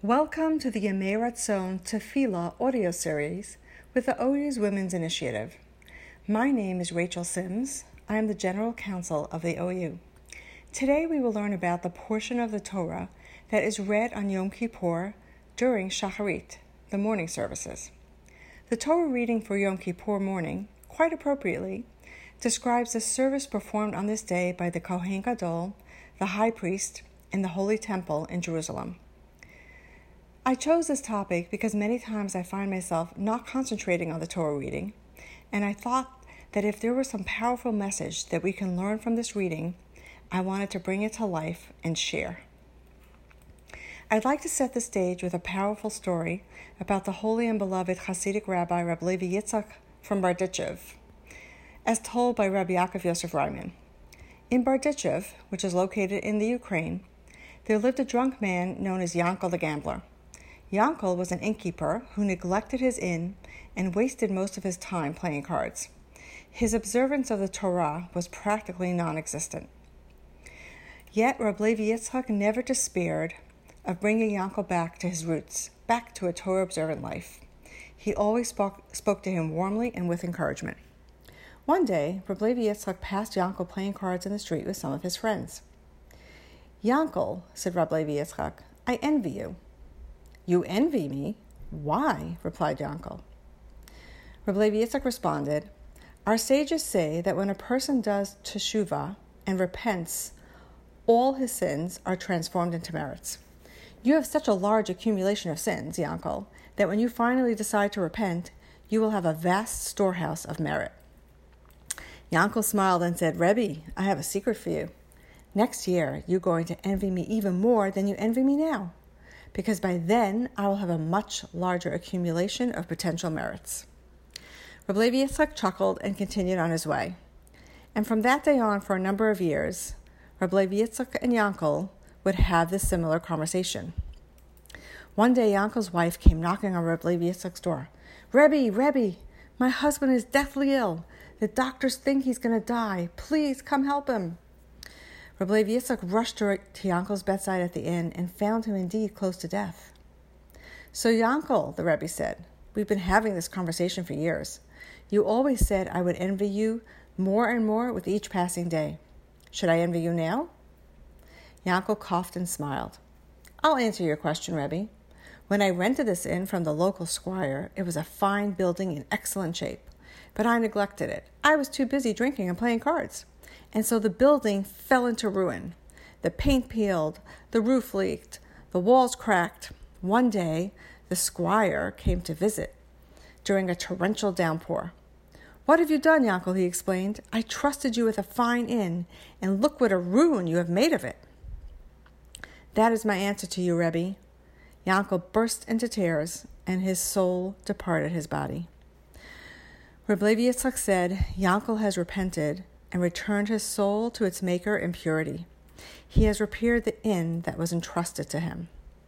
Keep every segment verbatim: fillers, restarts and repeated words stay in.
Welcome to the Yemei Ratzon Tefillah audio series with the O U's Women's Initiative. My name is Rachel Sims. I am the General Counsel of the O U. Today we will learn about the portion of the Torah that is read on Yom Kippur during Shacharit, the morning services. The Torah reading for Yom Kippur morning, quite appropriately, describes the service performed on this day by the Kohen Gadol, the high priest, in the Holy Temple in Jerusalem. I chose this topic because many times I find myself not concentrating on the Torah reading, and I thought that if there was some powerful message that we can learn from this reading, I wanted to bring it to life and share. I'd like to set the stage with a powerful story about the holy and beloved Hasidic Rabbi Rabbi Levi Yitzchak from Berditchev, as told by Rabbi Yaakov Yosef Ryman. In Berditchev, which is located in the Ukraine, there lived a drunk man known as Yankel the Gambler. Yankel was an innkeeper who neglected his inn and wasted most of his time playing cards. His observance of the Torah was practically non-existent. Yet Rabbi Levi Yitzchak never despaired of bringing Yankel back to his roots, back to a Torah-observant life. He always spoke, spoke to him warmly and with encouragement. One day, Rabbi Levi Yitzchak passed Yankel playing cards in the street with some of his friends. "Yankel," said Rabbi Levi Yitzchak, "I envy you." "You envy me? Why?" replied Yankel. Rabbi Levi Yitzchak responded, "Our sages say that when a person does teshuvah and repents, all his sins are transformed into merits. You have such a large accumulation of sins, Yankel, that when you finally decide to repent, you will have a vast storehouse of merit." Yankel smiled and said, "Rebbe, I have a secret for you. Next year, you're going to envy me even more than you envy me now, because by then I will have a much larger accumulation of potential merits." Rabbi Levi Yitzchak chuckled and continued on his way. And from that day on, for a number of years, Rabbi Levi Yitzchak and Yankel would have this similar conversation. One day, Yankel's wife came knocking on Rabbi Levi Yitzchak's door. "Rebbe, Rebbe, my husband is deathly ill. The doctors think he's going to die. Please come help him." Rabbi Levi Yitzchak rushed to Yankel's bedside at the inn and found him indeed close to death. "So Yankel," the Rebbe said, "we've been having this conversation for years. You always said I would envy you more and more with each passing day. Should I envy you now?" Yankel coughed and smiled. "I'll answer your question, Rebbe. When I rented this inn from the local squire, it was a fine building in excellent shape, but I neglected it. I was too busy drinking and playing cards. And so the building fell into ruin. The paint peeled, the roof leaked, the walls cracked. One day, the squire came to visit during a torrential downpour. 'What have you done, Yankel?' he explained. 'I trusted you with a fine inn, and look what a ruin you have made of it.' That is my answer to you, Rebbe." Yankel burst into tears, and his soul departed his body. Rabbi Levi Yitzchak said, "Yankel has repented and returned his soul to its maker in purity. He has repaired the inn that was entrusted to him."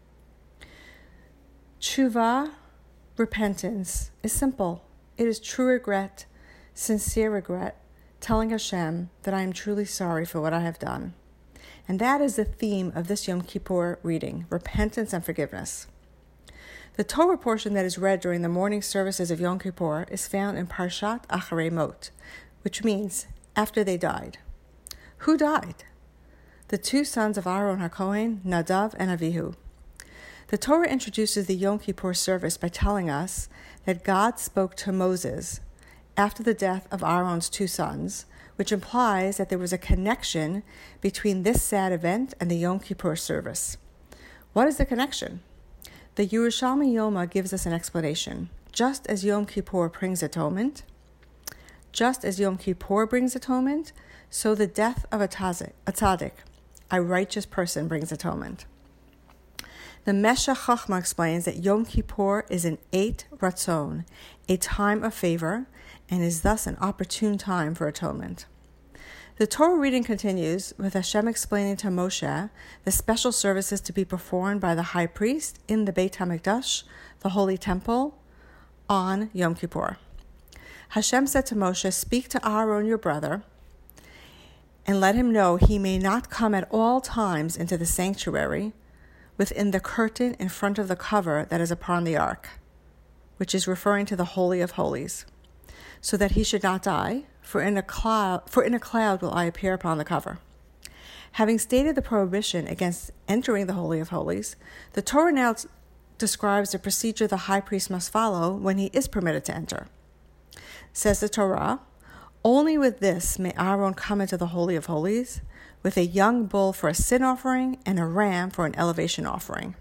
Tshuva, repentance, is simple. It is true regret, sincere regret, telling Hashem that I am truly sorry for what I have done. And that is the theme of this Yom Kippur reading, repentance and forgiveness. The Torah portion that is read during the morning services of Yom Kippur is found in Parshat Acharei Mot, which means after they died. Who died? The two sons of Aaron HaKohen, Nadav and Avihu. The Torah introduces the Yom Kippur service by telling us that God spoke to Moses after the death of Aaron's two sons, which implies that there was a connection between this sad event and the Yom Kippur service. What is the connection? The Yerushalmi Yoma gives us an explanation. Just as Yom Kippur brings atonement, Just as Yom Kippur brings atonement, so the death of a tzaddik, a righteous person, brings atonement. The Meshech Chochmah explains that Yom Kippur is an eight ratzon, a time of favor, and is thus an opportune time for atonement. The Torah reading continues with Hashem explaining to Moshe the special services to be performed by the high priest in the Beit HaMikdash, the Holy Temple, on Yom Kippur. Hashem said to Moshe, "Speak to Aaron your brother, and let him know he may not come at all times into the sanctuary within the curtain in front of the cover that is upon the ark, which is referring to the Holy of Holies, so that he should not die, for in a cloud, for in a cloud will I appear upon the cover. Having stated the prohibition against entering the Holy of Holies, the Torah now describes the procedure the high priest must follow when he is permitted to enter. Says the Torah, only with this may Aaron come into the Holy of Holies, with a young bull for a sin offering and a ram for an elevation offering.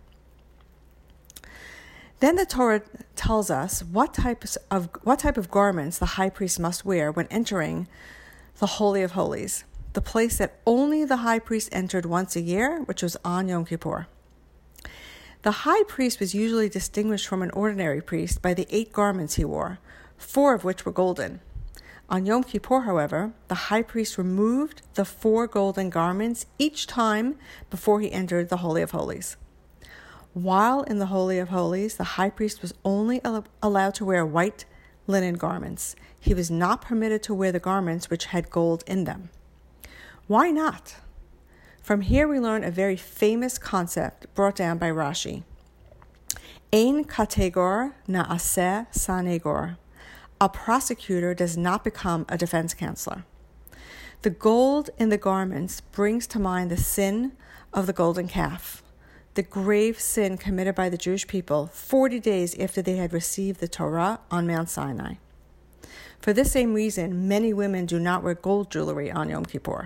Then the Torah tells us what types of what type of garments the high priest must wear when entering the Holy of Holies, the place that only the high priest entered once a year, which was on Yom Kippur. The high priest was usually distinguished from an ordinary priest by the eight garments he wore, four of which were golden. On Yom Kippur, however, the high priest removed the four golden garments each time before he entered the Holy of Holies. While in the Holy of Holies, the high priest was only al- allowed to wear white linen garments. He was not permitted to wear the garments which had gold in them. Why not? From here we learn a very famous concept brought down by Rashi. Ein kategor na'aseh sanegor. A prosecutor does not become a defense counsel. The gold in the garments brings to mind the sin of the golden calf, the grave sin committed by the Jewish people forty days after they had received the Torah on Mount Sinai. For this same reason, many women do not wear gold jewelry on Yom Kippur,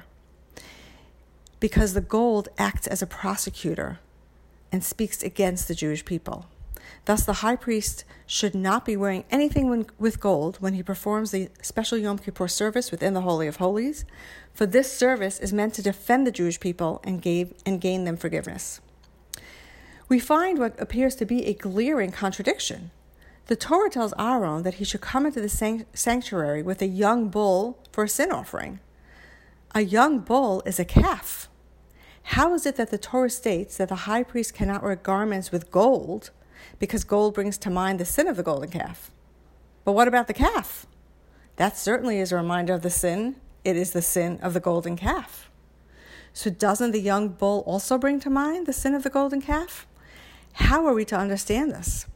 because the gold acts as a prosecutor and speaks against the Jewish people. Thus, the high priest should not be wearing anything when, with gold when he performs the special Yom Kippur service within the Holy of Holies, for this service is meant to defend the Jewish people and, gave, and gain them forgiveness. We find what appears to be a glaring contradiction. The Torah tells Aaron that he should come into the sanctuary with a young bull for a sin offering. A young bull is a calf. How is it that the Torah states that the high priest cannot wear garments with gold because gold brings to mind the sin of the golden calf? But what about the calf? That certainly is a reminder of the sin. It is the sin of the golden calf. So doesn't the young bull also bring to mind the sin of the golden calf? How are we to understand this?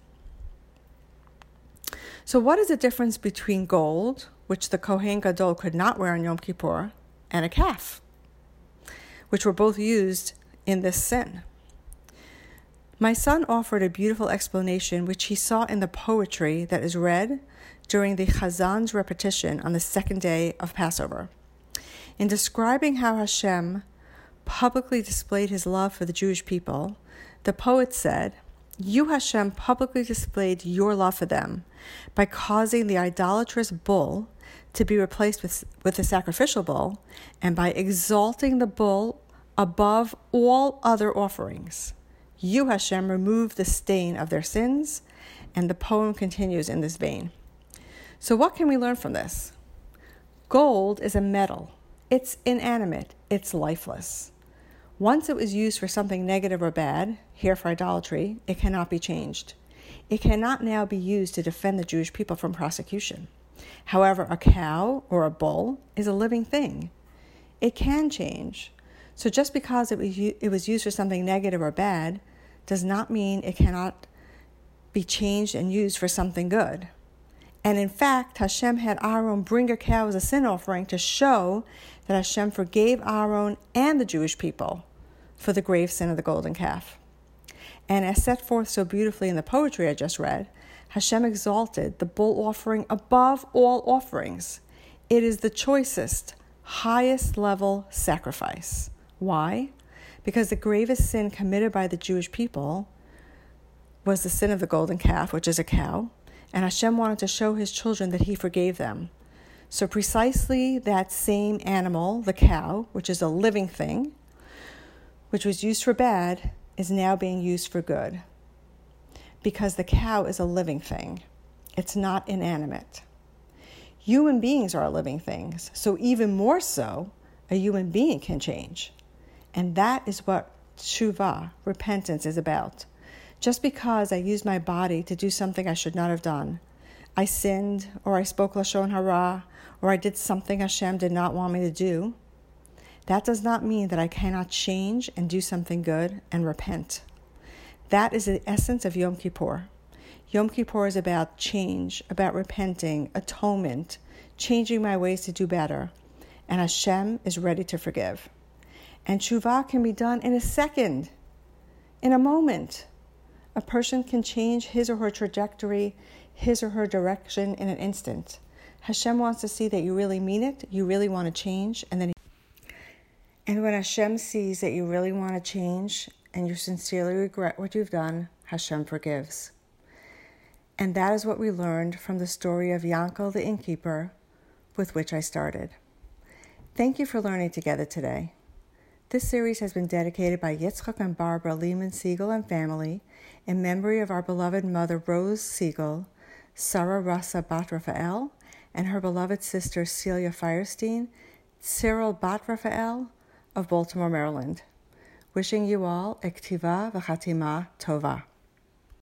So what is the difference between gold, which the Kohen Gadol could not wear on Yom Kippur, and a calf, which were both used in this sin? My son offered a beautiful explanation which he saw in the poetry that is read during the Chazan's repetition on the second day of Passover. In describing how Hashem publicly displayed his love for the Jewish people, the poet said, "You, Hashem, publicly displayed your love for them by causing the idolatrous bull to be replaced with, with the sacrificial bull, and by exalting the bull above all other offerings. You, Hashem, removed the stain of their sins," and the poem continues in this vein. So what can we learn from this? Gold is a metal. It's inanimate. It's lifeless. Once it was used for something negative or bad, here for idolatry, it cannot be changed. It cannot now be used to defend the Jewish people from prosecution. However, a cow or a bull is a living thing. It can change. So just because it was, it was used for something negative or bad does not mean it cannot be changed and used for something good. And in fact, Hashem had Aaron bring a cow as a sin offering to show that Hashem forgave Aaron and the Jewish people for the grave sin of the golden calf. And as set forth so beautifully in the poetry I just read, Hashem exalted the bull offering above all offerings. It is the choicest, highest level sacrifice. Why? Because the gravest sin committed by the Jewish people was the sin of the golden calf, which is a cow, and Hashem wanted to show his children that he forgave them. So precisely that same animal, the cow, which is a living thing, which was used for bad, is now being used for good. Because the cow is a living thing. It's not inanimate. Human beings are living things, so even more so, a human being can change. And that is what teshuvah, repentance, is about. Just because I used my body to do something I should not have done, I sinned, or I spoke lashon hara, or I did something Hashem did not want me to do, that does not mean that I cannot change and do something good and repent. That is the essence of Yom Kippur. Yom Kippur is about change, about repenting, atonement, changing my ways to do better. And Hashem is ready to forgive. And tshuva can be done in a second, in a moment. A person can change his or her trajectory, his or her direction in an instant. Hashem wants to see that you really mean it, you really want to change, and then he... And when Hashem sees that you really want to change and you sincerely regret what you've done, Hashem forgives. And that is what we learned from the story of Yankel the innkeeper, with which I started. Thank you for learning together today. This series has been dedicated by Yitzchak and Barbara Lehman Siegel and family in memory of our beloved mother Rose Siegel, Sarah Rasa Bat Raphael, and her beloved sister Celia Firestein, Cyril Bat Raphael of Baltimore, Maryland. Wishing you all a ktiva v'chatima tova.